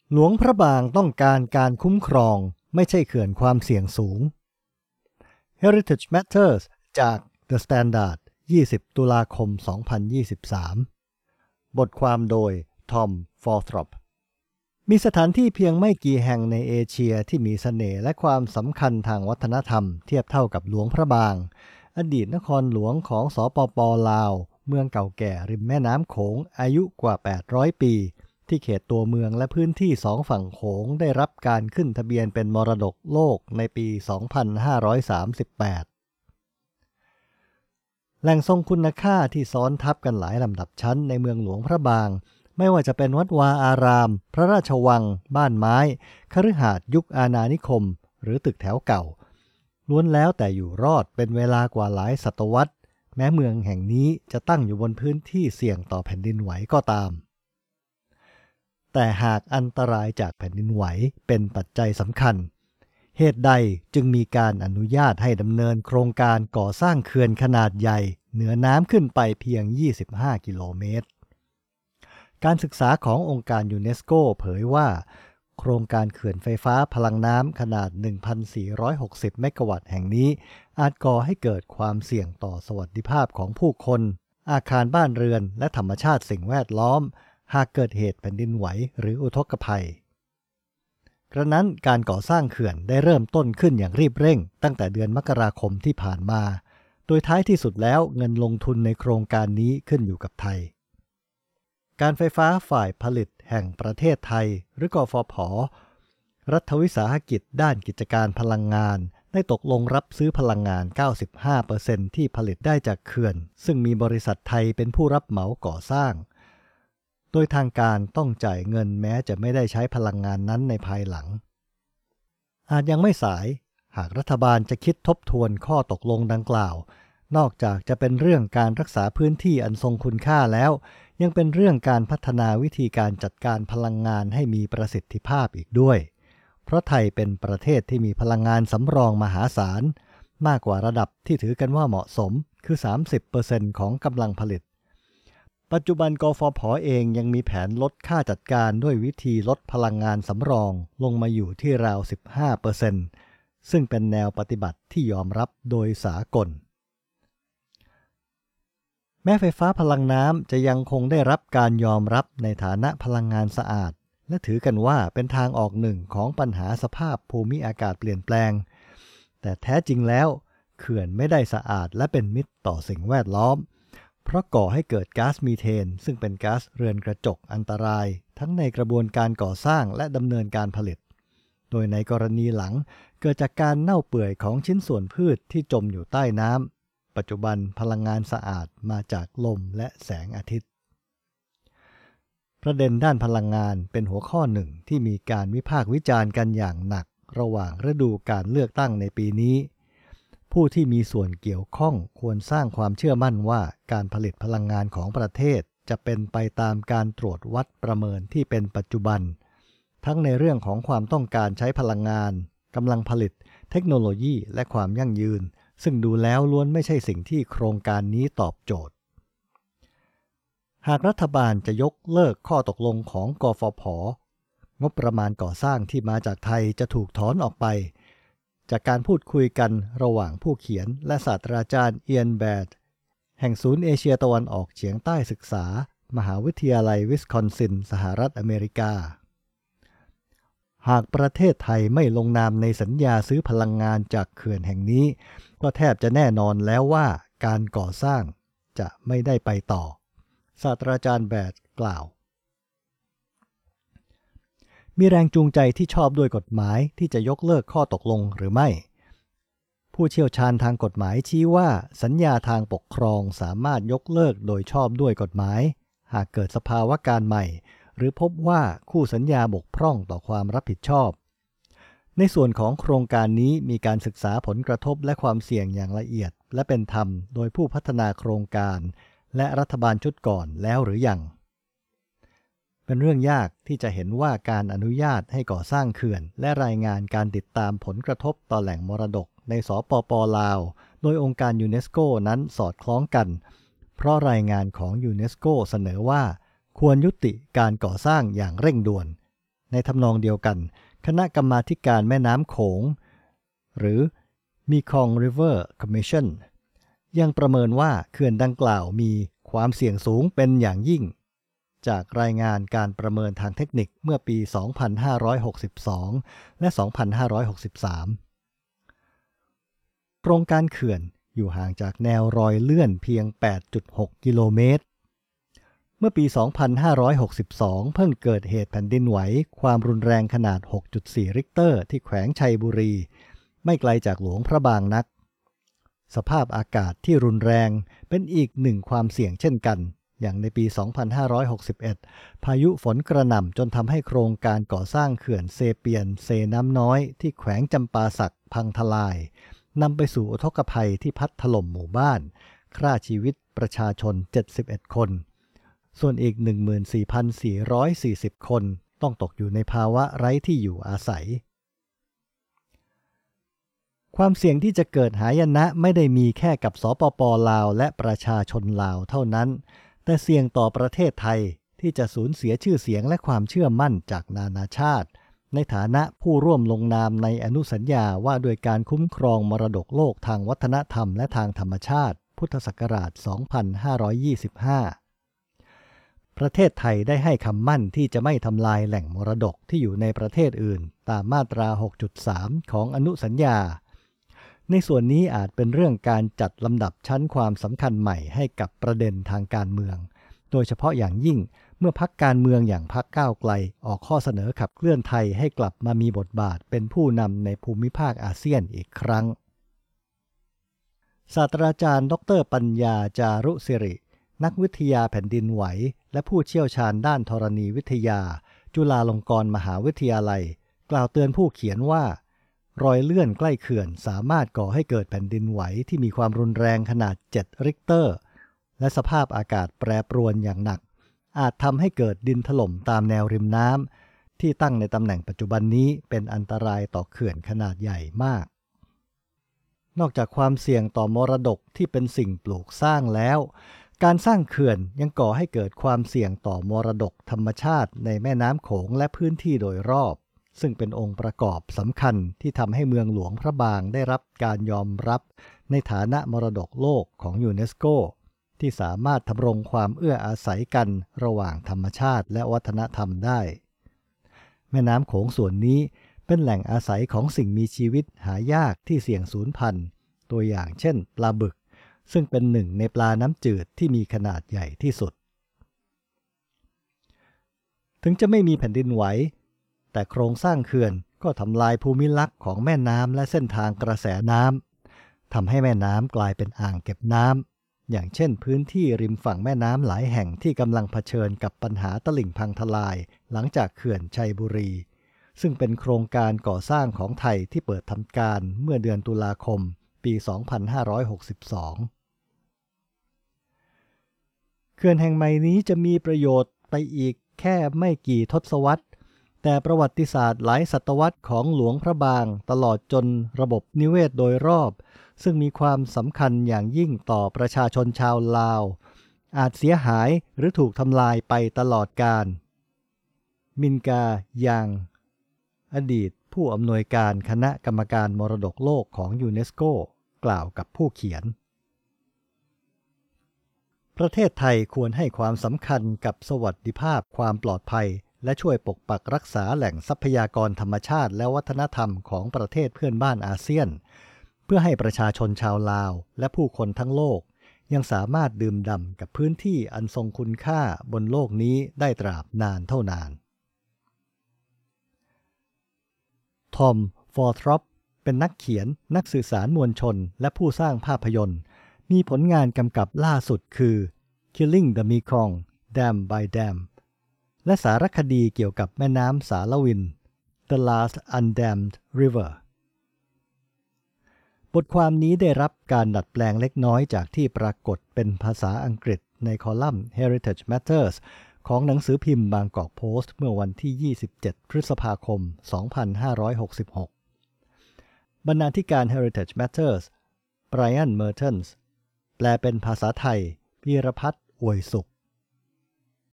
หลวงพระบางต้องการการคุ้มครองไม่ใช่เขื่อนความเสี่ยงสูง Heritage Matters จาก The Standard 20 ตุลาคม 2023 บทความโดย ทอม ฟอร์ทรอปมีสถานที่เพียงไม่กี่แห่งในเอเชียที่มีเสน่ห์และความสำคัญทางวัฒนธรรมเทียบเท่ากับหลวงพระบางอดีตนครหลวงของสปป.ลาวเมืองเก่าแก่ริมแม่น้ำโขงอายุกว่า800ปีที่เขตตัวเมืองและพื้นที่สองฝั่งโขงได้รับการขึ้นทะเบียนเป็นมรดกโลกในปี 2538 แหล่งทรงคุณค่าที่ซ้อนทับกันหลายลำดับชั้นในเมืองหลวงพระบางไม่ว่าจะเป็นวัดวาอารามพระราชวังบ้านไม้คฤหาสน์ยุคอาณานิคมหรือตึกแถวเก่าล้วนแล้วแต่อยู่รอดเป็นเวลากว่าหลายศตวรรษแม้เมืองแห่งนี้จะตั้งอยู่บนพื้นที่เสี่ยงต่อแผ่นดินไหวก็ตามแต่หากอันตรายจากแผ่นดินไหวเป็นปัจจัยสำคัญเหตุใดจึงมีการอนุญาตให้ดำเนินโครงการก่อสร้างเขื่อนขนาดใหญ่เหนือน้ำขึ้นไปเพียง25กิโลเมตรการศึกษาขององค์การยูเนสโกเผยว่าโครงการเขื่อนไฟฟ้าพลังน้ำขนาด 1,460 เมกะวัตต์แห่งนี้อาจก่อให้เกิดความเสี่ยงต่อสวัสดิภาพของผู้คนอาคารบ้านเรือนและธรรมชาติสิ่งแวดล้อมหากเกิดเหตุแผ่นดินไหวหรืออุทกภัยกระนั้นการก่อสร้างเขื่อนได้เริ่มต้นขึ้นอย่างรีบเร่งตั้งแต่เดือนมกราคมที่ผ่านมาโดยท้ายที่สุดแล้วเงินลงทุนในโครงการนี้ขึ้นอยู่กับไทยการไฟฟ้าฝ่ายผลิตแห่งประเทศไทยหรือกฟผ.รัฐวิสาหกิจด้านกิจการพลังงานได้ตกลงรับซื้อพลังงาน 95% ที่ผลิตได้จากเขื่อนซึ่งมีบริษัทไทยเป็นผู้รับเหมาก่อสร้างโดยทางการต้องจ่ายเงินแม้จะไม่ได้ใช้พลังงานนั้นในภายหลังอาจยังไม่สายหากรัฐบาลจะคิดทบทวนข้อตกลงดังกล่าวนอกจากจะเป็นเรื่องการรักษาพื้นที่อันทรงคุณค่าแล้วยังเป็นเรื่องการพัฒนาวิธีการจัดการพลังงานให้มีประสิทธิภาพอีกด้วยเพราะไทยเป็นประเทศที่มีพลังงานสำรองมหาศาลมากกว่าระดับที่ถือกันว่าเหมาะสมคือ 30% ของกำลังผลิตปัจจุบันกฟผ.เองยังมีแผนลดค่าจัดการด้วยวิธีลดพลังงานสำรองลงมาอยู่ที่ราว 15% ซึ่งเป็นแนวปฏิบัติที่ยอมรับโดยสากลแม้ไฟฟ้าพลังน้ำจะยังคงได้รับการยอมรับในฐานะพลังงานสะอาดและถือกันว่าเป็นทางออกหนึ่งของปัญหาสภาพภูมิอากาศเปลี่ยนแปลงแต่แท้จริงแล้วเขื่อนไม่ได้สะอาดและเป็นมิตรต่อสิ่งแวดล้อมเพราะก่อให้เกิดก๊าซมีเทนซึ่งเป็นก๊าซเรือนกระจกอันตรายทั้งในกระบวนการก่อสร้างและดำเนินการผลิตโดยในกรณีหลังเกิดจากการเน่าเปื่อยของชิ้นส่วนพืชที่จมอยู่ใต้น้ำปัจจุบันพลังงานสะอาดมาจากลมและแสงอาทิตย์ประเด็นด้านพลังงานเป็นหัวข้อหนึ่งที่มีการวิพากษ์วิจารณ์กันอย่างหนักระหว่างฤดูการเลือกตั้งในปีนี้ผู้ที่มีส่วนเกี่ยวข้องควรสร้างความเชื่อมั่นว่าการผลิตพลังงานของประเทศจะเป็นไปตามการตรวจวัดประเมินที่เป็นปัจจุบันทั้งในเรื่องของความต้องการใช้พลังงานกำลังผลิตเทคโนโลยีและความยั่งยืนซึ่งดูแล้วล้วนไม่ใช่สิ่งที่โครงการนี้ตอบโจทย์หากรัฐบาลจะยกเลิกข้อตกลงของกฟผ.งบประมาณก่อสร้างที่มาจากไทยจะถูกถอนออกไปจากการพูดคุยกันระหว่างผู้เขียนและศาสตราจารย์เอียนแบดแห่งศูนย์เอเชียตะวันออกเฉียงใต้ศึกษามหาวิทยาลัยวิสคอนซินสหรัฐอเมริกาหากประเทศไทยไม่ลงนามในสัญญาซื้อพลังงานจากเขื่อนแห่งนี้ก็แทบจะแน่นอนแล้วว่าการก่อสร้างจะไม่ได้ไปต่อศาสตราจารย์แบดกล่าวมีแรงจูงใจที่ชอบด้วยกฎหมายที่จะยกเลิกข้อตกลงหรือไม่ผู้เชี่ยวชาญทางกฎหมายชี้ว่าสัญญาทางปกครองสามารถยกเลิกโดยชอบด้วยกฎหมายหากเกิดสภาวะการใหม่หรือพบว่าคู่สัญญาบกพร่องต่อความรับผิดชอบในส่วนของโครงการนี้มีการศึกษาผลกระทบและความเสี่ยงอย่างละเอียดและเป็นธรรมโดยผู้พัฒนาโครงการและรัฐบาลชุดก่อนแล้วหรือยังเป็นเรื่องยากที่จะเห็นว่าการอนุญาตให้ก่อสร้างเขื่อนและรายงานการติดตามผลกระทบต่อแหล่งมรดกในสปป.ลาวโดยองค์การยูเนสโกนั้นสอดคล้องกันเพราะรายงานของยูเนสโกเสนอว่าควรยุติการก่อสร้างอย่างเร่งด่วนในทำนองเดียวกันคณะกรรมาธิการแม่น้ำโขงหรือ Mekong River Commission ยังประเมินว่าเขื่อนดังกล่าวมีความเสี่ยงสูงเป็นอย่างยิ่งจากรายงานการประเมินทางเทคนิคเมื่อปี 2562 และ 2563 โครงการเขื่อนอยู่ห่างจากแนวรอยเลื่อนเพียง 8.6 กิโลเมตรเมื่อปี 2562 เพิ่งเกิดเหตุแผ่นดินไหวความรุนแรงขนาด 6.4 ริกเตอร์ที่แขวงชัยบุรีไม่ไกลจากหลวงพระบางนักสภาพอากาศที่รุนแรงเป็นอีกหนึ่งความเสี่ยงเช่นกันอย่างในปี 2561 พายุฝนกระหน่ำจนทำให้โครงการก่อสร้างเขื่อนเซเปียนเซน้ำน้อยที่แขวงจำปาสักพังทลายนำไปสู่อุทกภัยที่พัดถล่มหมู่บ้านฆ่าชีวิตประชาชน 71 คนส่วนอีก 14,440 คนต้องตกอยู่ในภาวะไร้ที่อยู่อาศัยความเสี่ยงที่จะเกิดหายนะไม่ได้มีแค่กับสปป.ลาวและประชาชนลาวเท่านั้นแต่เสี่ยงต่อประเทศไทยที่จะสูญเสียชื่อเสียงและความเชื่อมั่นจากนานาชาติในฐานะผู้ร่วมลงนามในอนุสัญญาว่าด้วยการคุ้มครองมรดกโลกทางวัฒนธรรมและทางธรรมชาติพุทธศักราช 2525 ประเทศไทยได้ให้คำมั่นที่จะไม่ทำลายแหล่งมรดกที่อยู่ในประเทศอื่นตามมาตรา 6.3 ของอนุสัญญาในส่วนนี้อาจเป็นเรื่องการจัดลำดับชั้นความสำคัญใหม่ให้กับประเด็นทางการเมืองโดยเฉพาะอย่างยิ่งเมื่อพรรคการเมืองอย่างพรรคก้าวไกลออกข้อเสนอขับเคลื่อนไทยให้กลับมามีบทบาทเป็นผู้นำในภูมิภาคอาเซียนอีกครั้งศาสตราจารย์ดร.ปัญญาจารุสิรินักวิทยาแผ่นดินไหวและผู้เชี่ยวชาญด้านธรณีวิทยาจุฬาลงกรณ์มหาวิทยาลัยกล่าวเตือนผู้เขียนว่ารอยเลื่อนใกล้เขื่อนสามารถก่อให้เกิดแผ่นดินไหวที่มีความรุนแรงขนาด 7 ริกเตอร์และสภาพอากาศแปรปรวนอย่างหนักอาจทำให้เกิดดินถล่มตามแนวริมน้ำที่ตั้งในตำแหน่งปัจจุบันนี้เป็นอันตรายต่อเขื่อนขนาดใหญ่มากนอกจากความเสี่ยงต่อมรดกที่เป็นสิ่งปลูกสร้างแล้วการสร้างเขื่อนยังก่อให้เกิดความเสี่ยงต่อมรดกธรรมชาติในแม่น้ำโขงและพื้นที่โดยรอบซึ่งเป็นองค์ประกอบสำคัญที่ทำให้เมืองหลวงพระบางได้รับการยอมรับในฐานะมรดกโลกของยูเนสโกที่สามารถทำรงความเอื้ออาศัยกันระหว่างธรรมชาติและวัฒนธรรมได้แม่น้ำโขงส่วนนี้เป็นแหล่งอาศัยของสิ่งมีชีวิตหายากที่เสี่ยงสูญพันธุ์ตัวอย่างเช่นปลาบึกซึ่งเป็นหนึ่งในปลาน้ำจืดที่มีขนาดใหญ่ที่สุดถึงจะไม่มีแผ่นดินไหวแต่โครงสร้างเขื่อนก็ทำลายภูมิลักษณ์ของแม่น้ำและเส้นทางกระแสน้ำทำให้แม่น้ำกลายเป็นอ่างเก็บน้ำอย่างเช่นพื้นที่ริมฝั่งแม่น้ำหลายแห่งที่กำลังเผชิญกับปัญหาตลิ่งพังทลายหลังจากเขื่อนชัยบุรีซึ่งเป็นโครงการก่อสร้างของไทยที่เปิดทำการเมื่อเดือนตุลาคมปี 2562 เขื่อนแห่งใหม่นี้จะมีประโยชน์ไปอีกแค่ไม่กี่ทศวรรษแต่ประวัติศาสตร์หลายศตวรรษของหลวงพระบางตลอดจนระบบนิเวศโดยรอบซึ่งมีความสำคัญอย่างยิ่งต่อประชาชนชาวลาวอาจเสียหายหรือถูกทำลายไปตลอดกาลมินกายังอดีตผู้อำนวยการคณะกรรมการมรดกโลกของยูเนสโกกล่าวกับผู้เขียนประเทศไทยควรให้ความสำคัญกับสวัสดิภาพความปลอดภัยและช่วยปกปักรักษาแหล่งทรัพยากรธรรมชาติและวัฒนธรรมของประเทศเพื่อนบ้านอาเซียนเพื่อให้ประชาชนชาวลาวและผู้คนทั้งโลกยังสามารถดื่มด่ำกับพื้นที่อันทรงคุณค่าบนโลกนี้ได้ตราบนานเท่านานทอม ฟอร์ทรอปเป็นนักเขียนนักสื่อสารมวลชนและผู้สร้างภาพยนตร์มีผลงานกำกับล่าสุดคือ Killing the Mekong Dam by Dam และสารคดีเกี่ยวกับแม่น้ำสารวิน The Last Undammed River บทความนี้ได้รับการดัดแปลงเล็กน้อยจากที่ปรากฏเป็นภาษาอังกฤษในคอลัมน์ Heritage Matters ของหนังสือพิมพ์บางกอกโพสต์เมื่อวันที่ 27 พฤษภาคม 2566 บรรณาธิการ Heritage Matters ไบรอัน เมอร์เทนส์แปลเป็นภาษาไทยพีรพัฒน์อวยสุข